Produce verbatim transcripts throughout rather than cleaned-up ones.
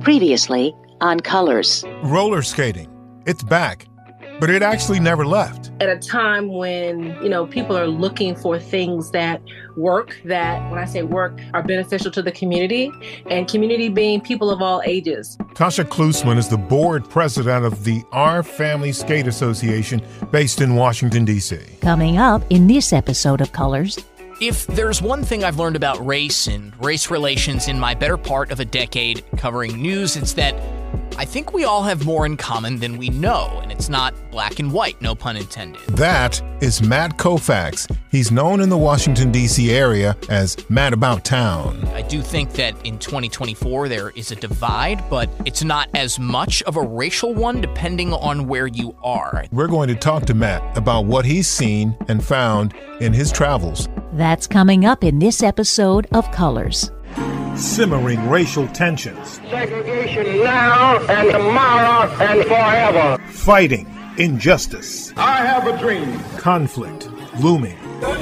Previously on Colors. Roller skating. It's back, but it actually never left. At a time when, you know, people are looking for things that work, that, when I say work, are beneficial to the community, and community being people of all ages. Tasha Klusman is the board president of the Our Family Skate Association based in Washington, D C. Coming up in this episode of Colors. If there's one thing I've learned about race and race relations in my better part of a decade covering news, it's that I think we all have more in common than we know, and it's not black and white, no pun intended. That is Matt Koufax. He's known in the Washington, D C area as Matt About Town. I do think that in twenty twenty-four there is a divide, but it's not as much of a racial one depending on where you are. We're going to talk to Matt about what he's seen and found in his travels. That's coming up in this episode of Colors. Simmering racial tensions. Segregation now and tomorrow and forever. Fighting injustice. I have a dream. Conflict looming.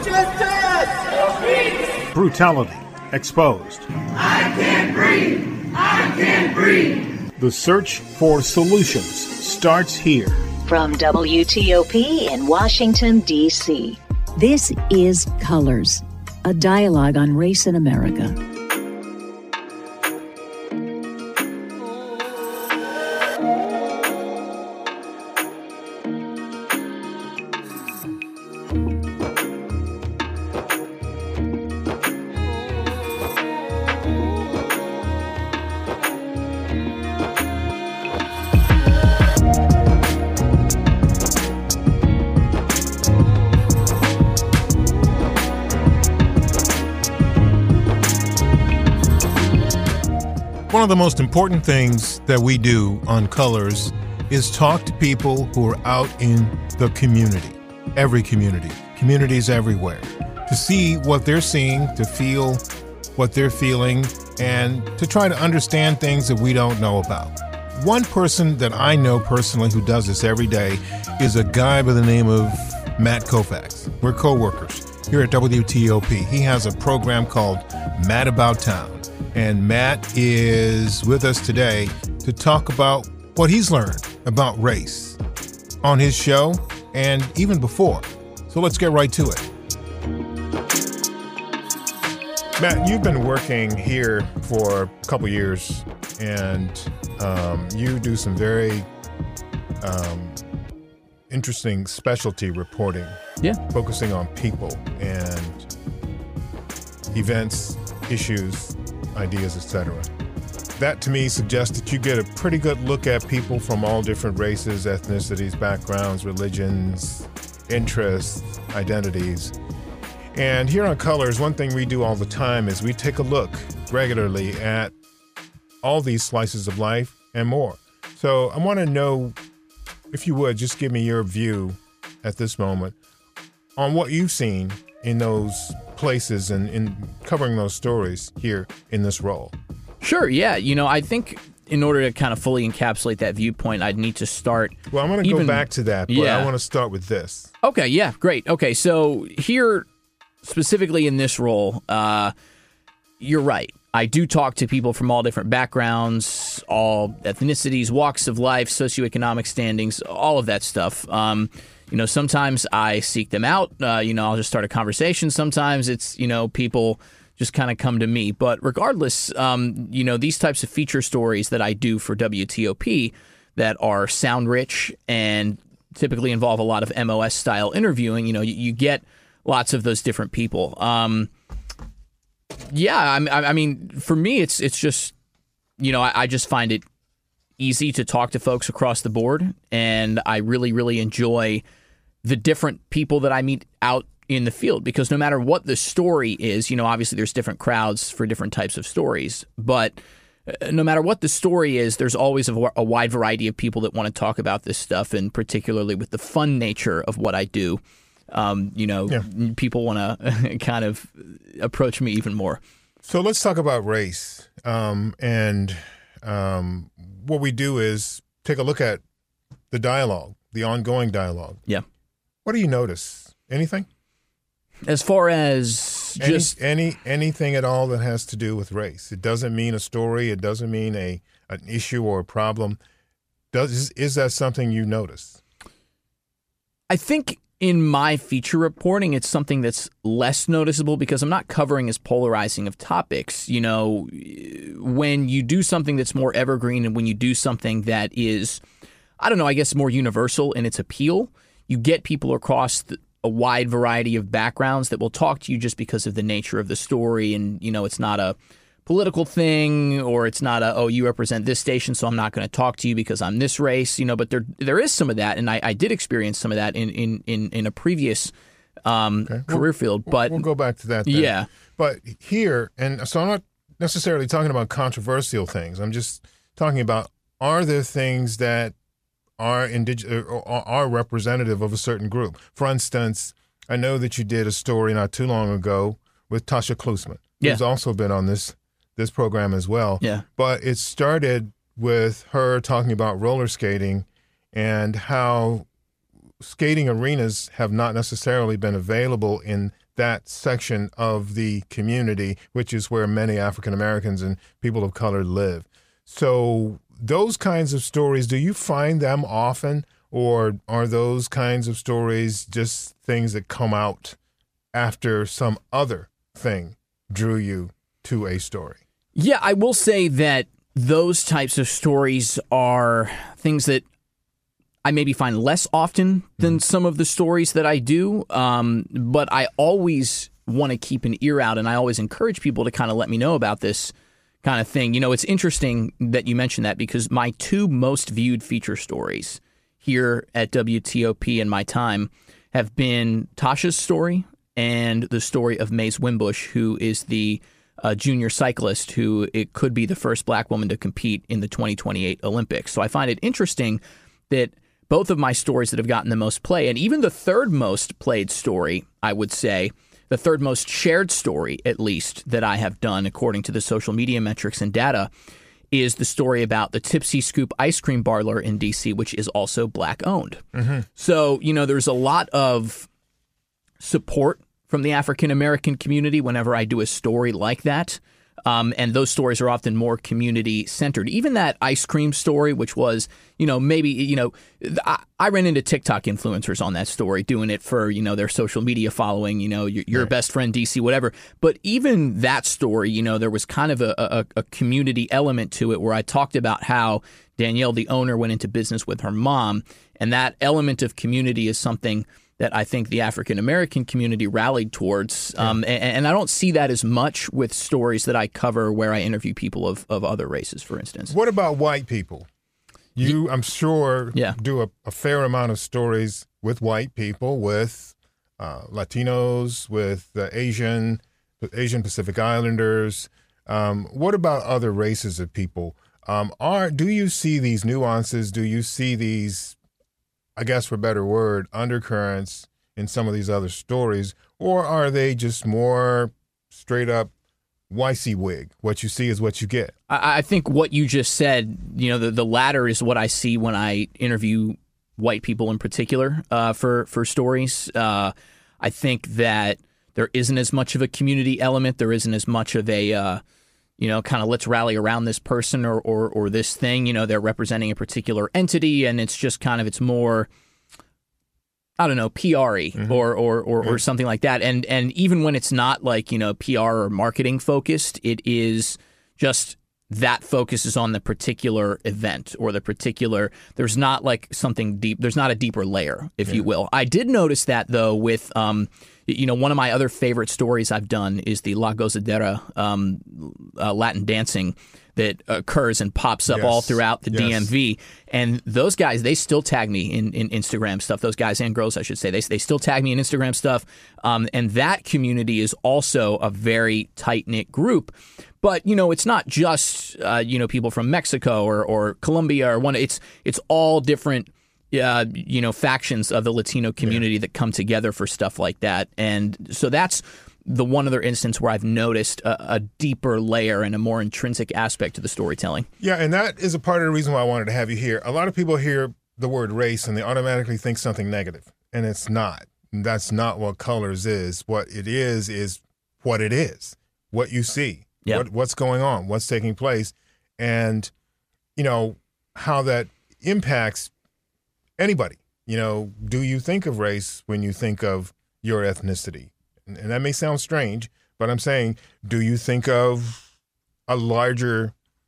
Justice! Brutality exposed. I can't breathe. I can't breathe. The search for solutions starts here. From W T O P in Washington, D C, this is Colors, a dialogue on race in America. One of the most important things that we do on Colors is talk to people who are out in the community, every community, communities everywhere, to see what they're seeing, to feel what they're feeling, and to try to understand things that we don't know about. One person that I know personally who does this every day is a guy by the name of Matt Koufax. We're co-workers here at W T O P. He has a program called Matt About Town. And Matt is with us today to talk about what he's learned about race on his show and even before. So let's get right to it. Matt, you've been working here for a couple years, and um, you do some very um, interesting specialty reporting. Yeah. Focusing on people and events, issues, ideas, et cetera. That to me suggests that you get a pretty good look at people from all different races, ethnicities, backgrounds, religions, interests, identities. And here on Colors, one thing we do all the time is we take a look regularly at all these slices of life and more. So I want to know, if you would, just give me your view at this moment on what you've seen in those places and in covering those stories here in this role. Sure, yeah. You know, I think in order to kind of fully encapsulate that viewpoint, I'd need to start... Well, I'm going to even, go back to that, but yeah. I want to start with this. Okay, yeah, great. Okay, so here, specifically in this role, uh, you're right. I do talk to people from all different backgrounds, all ethnicities, walks of life, socioeconomic standings, all of that stuff. Um You know, sometimes I seek them out. Uh, you know, I'll just start a conversation. Sometimes it's, you know, people just kind of come to me. But regardless, um, you know, these types of feature stories that I do for W T O P that are sound rich and typically involve a lot of M O S style interviewing, you know, you, you get lots of those different people. Um, yeah, I, I mean, for me, it's it's just, you know, I, I just find it easy to talk to folks across the board, and I really, really enjoy the different people that I meet out in the field, because no matter what the story is, you know, obviously there's different crowds for different types of stories, but no matter what the story is, there's always a, a wide variety of people that want to talk about this stuff, and particularly with the fun nature of what I do, um, you know, yeah. people want to kind of approach me even more. So let's talk about race, um, and um, what we do is take a look at the dialogue, the ongoing dialogue. Yeah. What do you notice? Anything? As far as Any, just any anything at all that has to do with race. It doesn't mean a story. It doesn't mean a an issue or a problem. Does is, is that something you notice? I think in my feature reporting, it's something that's less noticeable because I'm not covering as polarizing of topics. You know, when you do something that's more evergreen and when you do something that is, I don't know, I guess more universal in its appeal, you get people across the, a wide variety of backgrounds that will talk to you just because of the nature of the story. And, you know, it's not a political thing or it's not a, oh, you represent this station, so I'm not going to talk to you because I'm this race, you know, but there there is some of that. And I, I did experience some of that in, in, in, in a previous um, okay. career we'll, field. But we'll go back to that then. Yeah. But here, and so I'm not necessarily talking about controversial things. I'm just talking about, are there things that are indig- or are representative of a certain group? For instance, I know that you did a story not too long ago with Tasha Klusman, who's yeah. also been on this this program as well. Yeah. But it started with her talking about roller skating and how skating arenas have not necessarily been available in that section of the community, which is where many African Americans and people of color live. So those kinds of stories, do you find them often, or are those kinds of stories just things that come out after some other thing drew you to a story? Yeah, I will say that those types of stories are things that I maybe find less often than mm-hmm. some of the stories that I do, um, but I always want to keep an ear out, and I always encourage people to kind of let me know about this kind of thing. You know, it's interesting that you mentioned that because my two most viewed feature stories here at W T O P in my time have been Tasha's story and the story of Maze Wimbush, who is the uh, junior cyclist who it could be the first black woman to compete in the twenty twenty-eight Olympics. So I find it interesting that both of my stories that have gotten the most play, and even the third most played story, I would say, the third most shared story, at least, that I have done, according to the social media metrics and data, is the story about the Tipsy Scoop ice cream parlor in D C, which is also black-owned. Mm-hmm. So, you know, there's a lot of support from the African-American community whenever I do a story like that. Um, and those stories are often more community-centered. Even that ice cream story, which was, you know, maybe, you know, I, I ran into TikTok influencers on that story doing it for, you know, their social media following, you know, your, your right. best friend, D C, whatever. But even that story, you know, there was kind of a, a, a community element to it where I talked about how Danielle, the owner, went into business with her mom. And that element of community is something that I think the African-American community rallied towards. Yeah. Um, and, and I don't see that as much with stories that I cover where I interview people of, of other races, for instance. What about white people? You, I'm sure, yeah. do a, a fair amount of stories with white people, with uh, Latinos, with uh, Asian, Asian Pacific Islanders. Um, what about other races of people? Um, are do you see these nuances? Do you see these, I guess for a better word, undercurrents in some of these other stories? Or are they just more straight up WYSIWYG? What you see is what you get. I, I think what you just said, you know, the, the latter is what I see when I interview white people in particular uh, for, for stories. Uh, I think that there isn't as much of a community element. There isn't as much of a, uh, you know, kind of let's rally around this person or, or or this thing. You know, they're representing a particular entity, and it's just kind of, it's more, I don't know, P R-y mm-hmm. or or or, or something like that. And and even when it's not like, you know, P R or marketing focused, it is just that focuses on the particular event or the particular, there's not like something deep, there's not a deeper layer, if yeah. you will. I did notice that, though, with, um, you know, one of my other favorite stories I've done is the La Gozadera um, uh, Latin dancing that occurs and pops up yes. all throughout the yes. D M V. And those guys, they still tag me in, in Instagram stuff. Those guys and girls, I should say. They, they still tag me in Instagram stuff. Um, and that community is also a very tight-knit group. But, you know, it's not just, uh, you know, people from Mexico or, or Colombia or one. It's it's all different, uh, you know, factions of the Latino community yeah. that come together for stuff like that. And so that's the one other instance where I've noticed a, a deeper layer and a more intrinsic aspect to the storytelling. Yeah, and that is a part of the reason why I wanted to have you here. A lot of people hear the word race and they automatically think something negative, and it's not. That's not what colors is. What it is is what it is, what you see, yep. what, what's going on, what's taking place, and, you know, how that impacts anybody. You know, do you think of race when you think of your ethnicity? And, and that may sound strange, but I'm saying, do you think of a larger,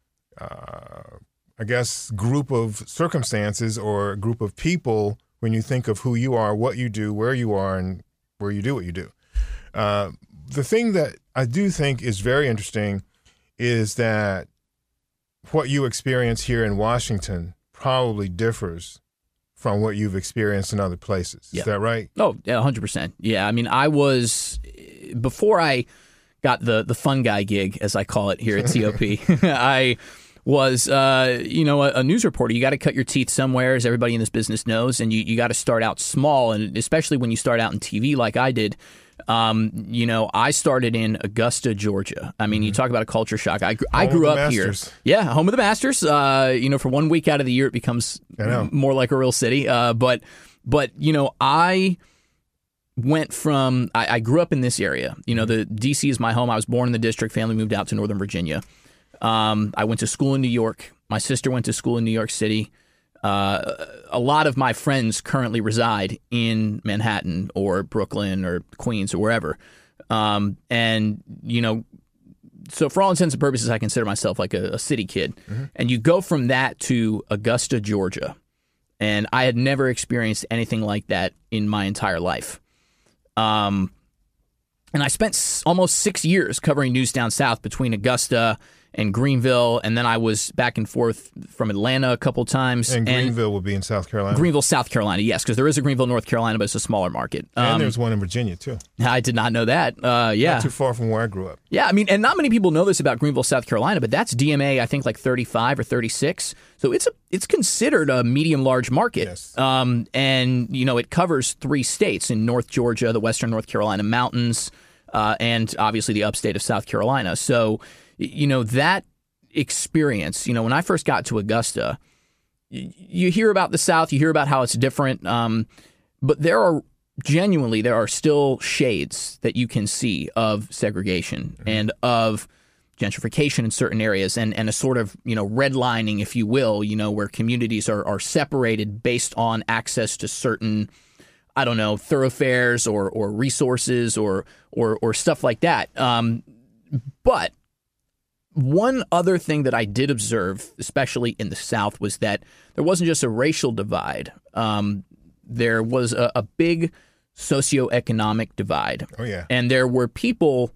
uh, I guess, group of circumstances or a group of people when you think of who you are, what you do, where you are, and where you do what you do? Uh, the thing that I do think is very interesting is that what you experience here in Washington probably differs from what you've experienced in other places. Yeah. Is that right? Oh, yeah, one hundred percent. Yeah, I mean, I was, before I got the, the fun guy gig, as I call it here at C O P, I was, uh, you know, a, a news reporter. You got to cut your teeth somewhere, as everybody in this business knows, and you, you got to start out small, and especially when you start out in T V like I did. Um, you know, I started in Augusta, Georgia. I mean, mm-hmm. you talk about a culture shock. I, gr- I grew up here. Yeah, home of the Masters. Uh, you know, for one week out of the year, it becomes m- more like a real city. Uh, but, but you know, I went from, I, I grew up in this area. You know, the D C is my home. I was born in the district. Family moved out to Northern Virginia. Um, I went to school in New York. My sister went to school in New York City. Uh, a lot of my friends currently reside in Manhattan or Brooklyn or Queens or wherever. Um, and, you know, so for all intents and purposes, I consider myself like a, a city kid. Mm-hmm. And you go from that to Augusta, Georgia. And I had never experienced anything like that in my entire life. Um, and I spent s- almost six years covering news down south between Augusta and Greenville, and then I was back and forth from Atlanta a couple times. And Greenville and will be in South Carolina? Greenville, South Carolina, yes, because there is a Greenville, North Carolina, but it's a smaller market. And um, there's one in Virginia, too. I did not know that. Uh, yeah. Not too far from where I grew up. Yeah, I mean, and not many people know this about Greenville, South Carolina, but that's D M A, I think, like thirty-five or thirty-six. So it's a it's considered a medium-large market. Yes. Um, and, you know, it covers three states in North Georgia, the Western North Carolina mountains, uh, and obviously the upstate of South Carolina. So, you know, that experience, you know, when I first got to Augusta, you, you hear about the South, you hear about how it's different, um, but there are genuinely, there are still shades that you can see of segregation mm-hmm. and of gentrification in certain areas and, and a sort of, you know, redlining, if you will, you know, where communities are, are separated based on access to certain, I don't know, thoroughfares or, or resources or, or, or stuff like that. Um, but one other thing that I did observe, especially in the South, was that there wasn't just a racial divide. Um, there was a, a big socioeconomic divide. Oh, yeah. And there were people,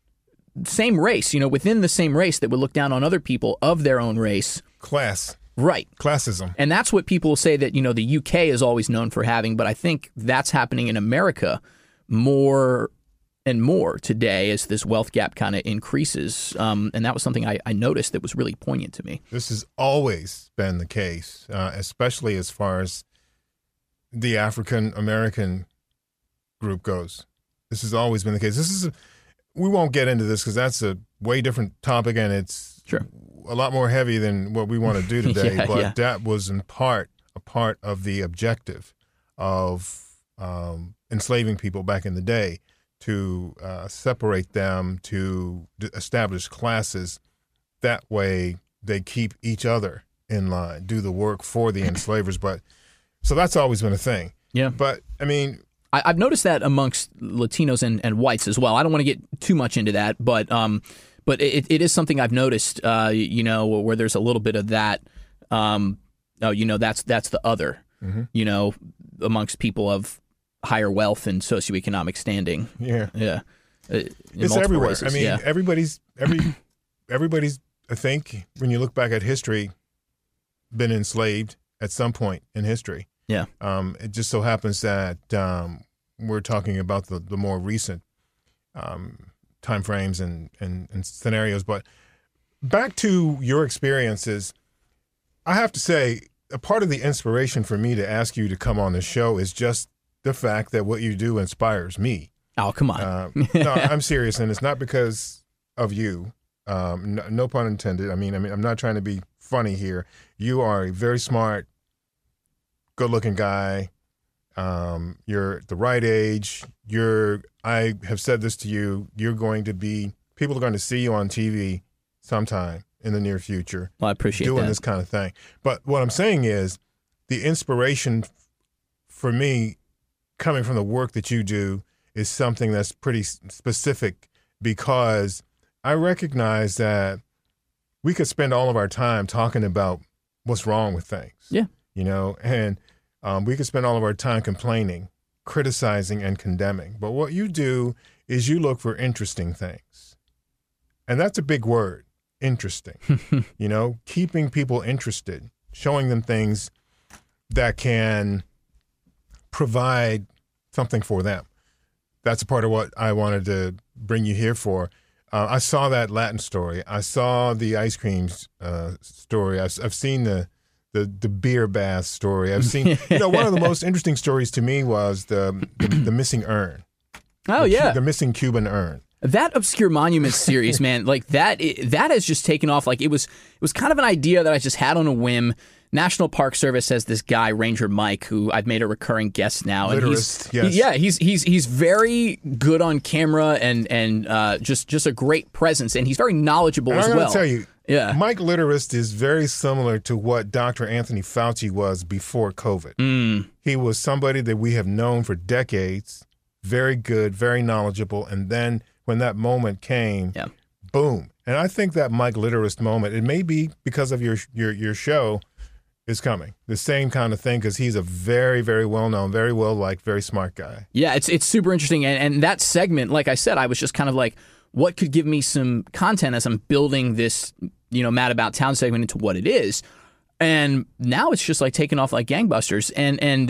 same race, you know, within the same race that would look down on other people of their own race. Class. Right. Classism. And that's what people say that, you know, the U K is always known for having, but I think that's happening in America more and more today as this wealth gap kind of increases. Um, and that was something I, I noticed that was really poignant to me. This has always been the case, uh, especially as far as the African-American group goes. This has always been the case. This is a, we won't get into this because that's a way different topic, and it's sure. a lot more heavy than what we want to do today. yeah, but yeah. that was in part a part of the objective of um, enslaving people back in the day, to uh, separate them, to d- establish classes. That way they keep each other in line, do the work for the enslavers. But so that's always been a thing. Yeah. But, I mean, I, I've noticed that amongst Latinos and, and whites as well. I don't want to get too much into that, but um, but it, it is something I've noticed, uh, you know, where there's a little bit of that, um, oh, you know, that's that's the other, mm-hmm. you know, amongst people of higher wealth and socioeconomic standing. Yeah. Yeah. Uh, it's everywhere. Races. I mean, yeah. everybody's, every, everybody's, I think, when you look back at history, been enslaved at some point in history. Yeah. Um, it just so happens that um, we're talking about the, the more recent um, time frames and, and, and scenarios. But back to your experiences, I have to say, a part of the inspiration for me to ask you to come on the show is just the fact that what you do inspires me. Oh, come on. Uh, no, I'm serious, and it's not because of you. Um, no, no pun intended. I mean, I mean, I'm not trying to be funny here. You are a very smart, good-looking guy. Um, you're the right age. You're. I have said this to you. You're going to be. People are going to see you on T V sometime in the near future. Well, I appreciate doing that. this kind of thing. But what I'm saying is, the inspiration for me, coming from the work that you do, is something that's pretty specific, because I recognize that we could spend all of our time talking about what's wrong with things. Yeah. You know, and um, we could spend all of our time complaining, criticizing, and condemning. But what you do is you look for interesting things. And that's a big word, interesting. You know, keeping people interested, showing them things that can provide something for them. That's a part of what I wanted to bring you here for. Uh, I saw that Latin story. I saw the ice cream uh, story. I've, I've seen the, the the beer bath story. I've seen, you know, one of the most interesting stories to me was the the, the missing urn. Oh, the, yeah. The missing Cuban urn. That Obscure Monuments series, man, like that, it, that has just taken off. Like it was, it was kind of an idea that I just had on a whim. National Park Service has this guy, Ranger Mike, who I've made a recurring guest now. And Literist, he's, yes. he, yeah, he's he's he's very good on camera and and uh, just just a great presence, and he's very knowledgeable and as I'm well. I'm going to tell you, yeah. Mike Literist is very similar to what Doctor Anthony Fauci was before COVID. Mm. He was somebody that we have known for decades, very good, very knowledgeable, and then when that moment came, yeah. boom. And I think that Mike Literist moment, it may be because of your your your show, is coming. The same kind of thing, because he's a very, very well-known, very well-liked, very smart guy. Yeah, it's it's super interesting. And, and that segment, like I said, I was just kind of like, what could give me some content as I'm building this, you know, Mad About Town segment into what it is. And now it's just like taking off like gangbusters. And and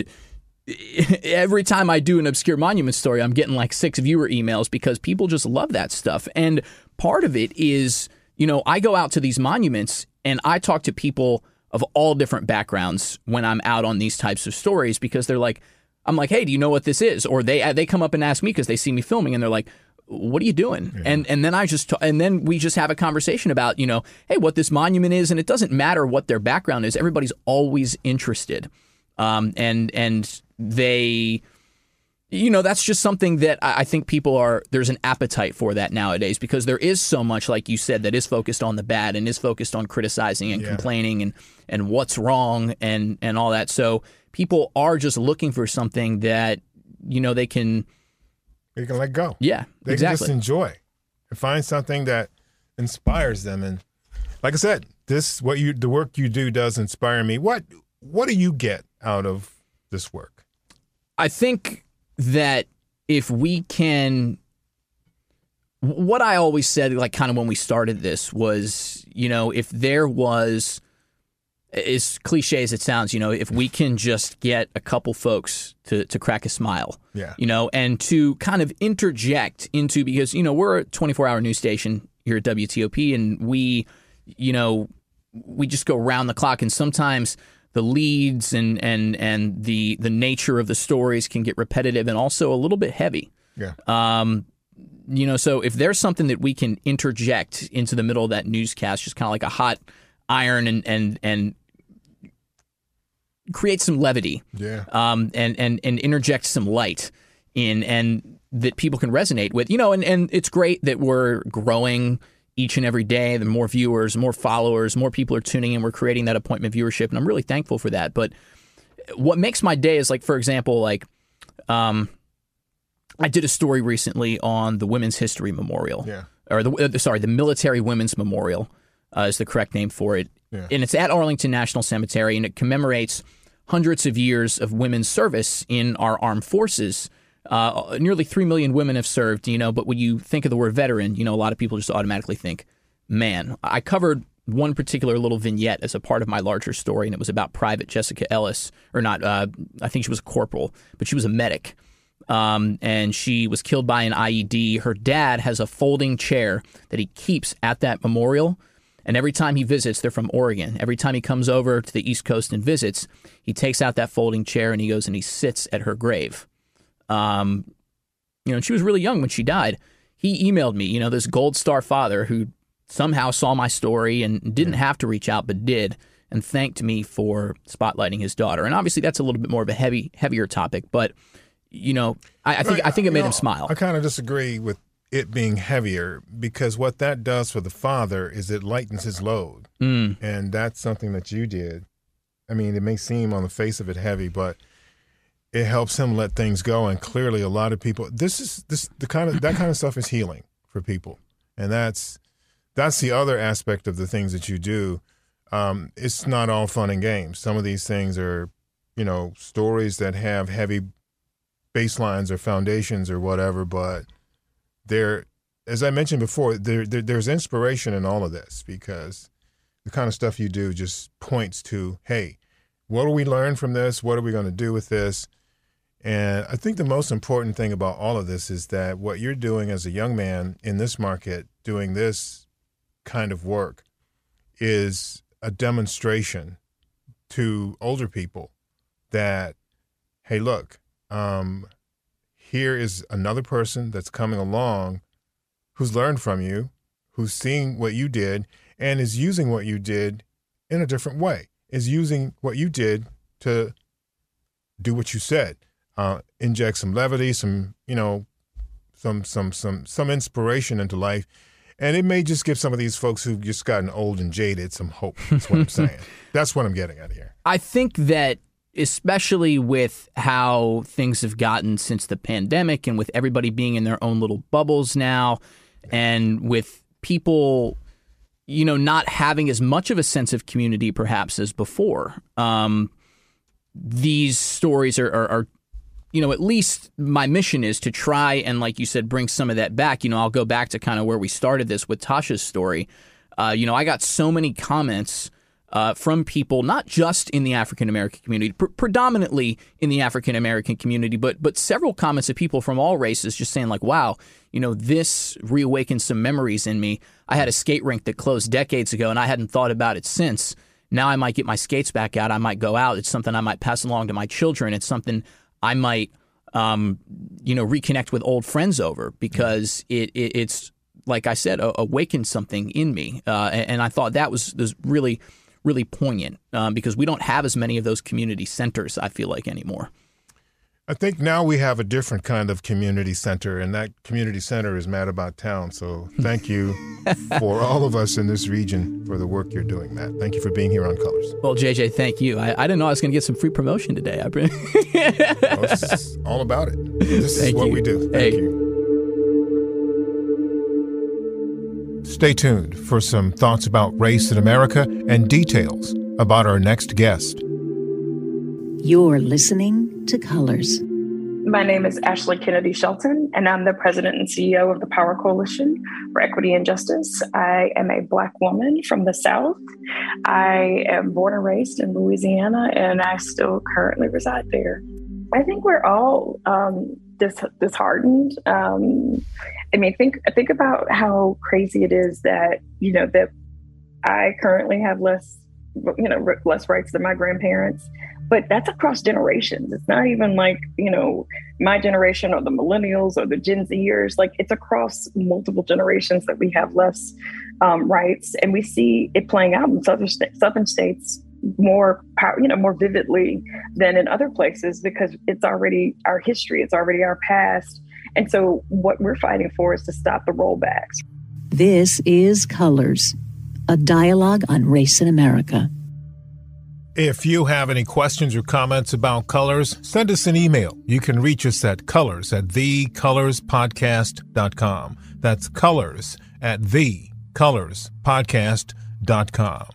every time I do an Obscure Monument story, I'm getting like six viewer emails because people just love that stuff. And part of it is, you know, I go out to these monuments and I talk to people of all different backgrounds when I'm out on these types of stories, because they're like, I'm like, hey, do you know what this is? Or they they come up and ask me because they see me filming and they're like, what are you doing? Yeah. And and then I just t- and then we just have a conversation about, you know, hey, what this monument is, and it doesn't matter what their background is. Everybody's always interested, um, and and they. You know, that's just something that I think people are, there's an appetite for that nowadays, because there is so much, like you said, that is focused on the bad and is focused on criticizing and yeah. complaining and, and what's wrong and, and all that. So people are just looking for something that, you know, they can... They can let go. Yeah, they exactly. can just enjoy and find something that inspires them. And like I said, this, what you, the work you do does inspire me. What, what do you get out of this work? I think that if we can, what I always said, like kind of when we started this was, you know, if there was, as cliche as it sounds, you know, if we can just get a couple folks to, to crack a smile, yeah. you know, and to kind of interject into, because, you know, we're a twenty-four hour news station here at W T O P, and we, you know, we just go round the clock, and sometimes the leads and and and the the nature of the stories can get repetitive and also a little bit heavy. Yeah. Um, you know, so if there's something that we can interject into the middle of that newscast, just kind of like a hot iron, and and and create some levity. Yeah. Um, and and and interject some light in, and that people can resonate with. You know, and and it's great that we're growing each and every day. The more viewers, more followers, more people are tuning in. We're creating that appointment viewership, and I'm really thankful for that. But what makes my day is, like, for example, like, um, I did a story recently on the Women's History Memorial, yeah. or the uh, sorry, the Military Women's Memorial uh, is the correct name for it, yeah. and it's at Arlington National Cemetery, and it commemorates hundreds of years of women's service in our armed forces. Uh, nearly three million women have served, you know, but when you think of the word veteran, you know, a lot of people just automatically think, man. I covered one particular little vignette as a part of my larger story, and it was about Private Jessica Ellis, or not, uh, I think she was a corporal, but she was a medic, um, and she was killed by an I E D. Her dad has a folding chair that he keeps at that memorial, and every time he visits, they're from Oregon, every time he comes over to the East Coast and visits, he takes out that folding chair and he goes and he sits at her grave. Um, you know, she was really young when she died. He emailed me, you know, this Gold Star father who somehow saw my story and didn't have to reach out, but did. and thanked me for spotlighting his daughter. And obviously that's a little bit more of a heavy, heavier topic, but you know, I, I think I think it made know, him smile. I kind of disagree with it being heavier, because what that does for the father is it lightens his load. Mm. And that's something that you did. I mean, it may seem on the face of it heavy, but it helps him let things go. And clearly a lot of people, this is this the kind of that kind of stuff is healing for people. And that's that's the other aspect of the things that you do. Um, it's not all fun and games. Some of these things are, you know, stories that have heavy baselines or foundations or whatever, but there, as I mentioned before, there, there there's inspiration in all of this, because the kind of stuff you do just points to, hey, what do we learn from this? What are we going to do with this? And I think the most important thing about all of this is that what you're doing as a young man in this market, doing this kind of work, is a demonstration to older people that, hey, look, um, here is another person that's coming along who's learned from you, who's seeing what you did, and is using what you did in a different way, is using what you did to do what you said, uh, inject some levity, some, you know, some, some, some, some inspiration into life. And it may just give some of these folks who've just gotten old and jaded some hope. That's what I'm saying. That's what I'm getting at here. I think that especially with how things have gotten since the pandemic and with everybody being in their own little bubbles now, and with people, you know, not having as much of a sense of community perhaps as before, um, these stories are, are, are, you know, at least my mission is to try and, like you said, bring some of that back. You know, I'll go back to kind of where we started this with Tasha's story. Uh, you know, I got so many comments Uh, from people, not just in the African-American community, pr- predominantly in the African-American community, but but several comments of people from all races just saying like, wow, you know, this reawakened some memories in me. I had a skate rink that closed decades ago and I hadn't thought about it since. Now I might get my skates back out. I might go out. It's something I might pass along to my children. It's something I might, um, you know, reconnect with old friends over, because it, it it's, like I said, a- awakened something in me. Uh, and, and I thought that was, was really... really poignant, um, because we don't have as many of those community centers, I feel like, anymore. I think now we have a different kind of community center, and that community center is Mad About Town. So thank you for all of us in this region for the work you're doing, Matt. Thank you for being here on Colors. Well, J J, thank you. I, I didn't know I was going to get some free promotion today. I well, it's all about it. This thank is what you. we do. Thank hey. you. Stay tuned for some thoughts about race in America and details about our next guest. You're listening to Colors. My name is Ashley Kennedy Shelton, and I'm the president and C E O of the Power Coalition for Equity and Justice. I am a Black woman from the South. I am born and raised in Louisiana, and I still currently reside there. I think we're all um, dis- disheartened. Um, I mean, think think about how crazy it is that, you know, that I currently have less, you know, less rights than my grandparents. But that's across generations. It's not even like, you know, my generation or the millennials or the Gen Zers. Like, it's across multiple generations that we have less um, rights. And we see it playing out in southern, st- southern states more, you know, more vividly than in other places, because it's already our history. It's already our past. And so what we're fighting for is to stop the rollbacks. This is Colors, a dialogue on race in America. If you have any questions or comments about Colors, send us an email. You can reach us at colors at the colors podcast dot com. That's colors at the colors podcast dot com.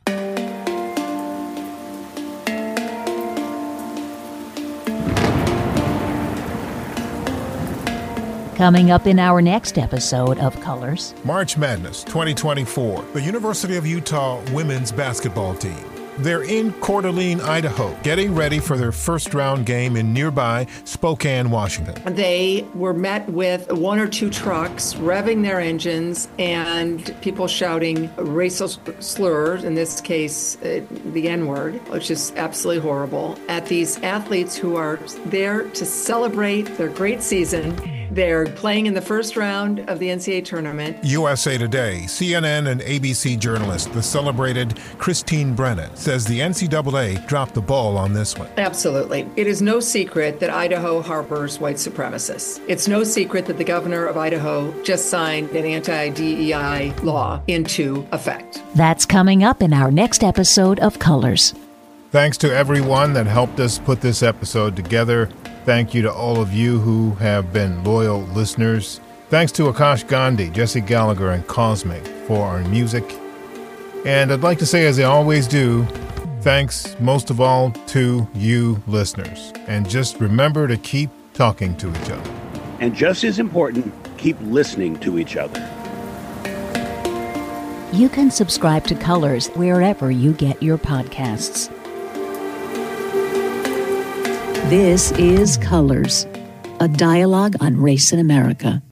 Coming up in our next episode of Colors. March Madness twenty twenty-four, the University of Utah women's basketball team. They're in Coeur d'Alene, Idaho, getting ready for their first round game in nearby Spokane, Washington. They were met with one or two trucks revving their engines and people shouting racial slurs, in this case, uh, the N-word, which is absolutely horrible, at these athletes who are there to celebrate their great season. They're playing in the first round of the N C double A tournament. U S A Today, C N N and A B C journalist, the celebrated Christine Brennan, says the N C double A dropped the ball on this one. Absolutely. It is no secret that Idaho harbors white supremacists. It's no secret that the governor of Idaho just signed an anti-D E I law into effect. That's coming up in our next episode of Colors. Thanks to everyone that helped us put this episode together. Thank you to all of you who have been loyal listeners. Thanks to Akash Gandhi, Jesse Gallagher, and Cosmic for our music. And I'd like to say, as I always do, thanks most of all to you listeners. And just remember to keep talking to each other. And just as important, keep listening to each other. You can subscribe to Colors wherever you get your podcasts. This is Colors, a dialogue on race in America.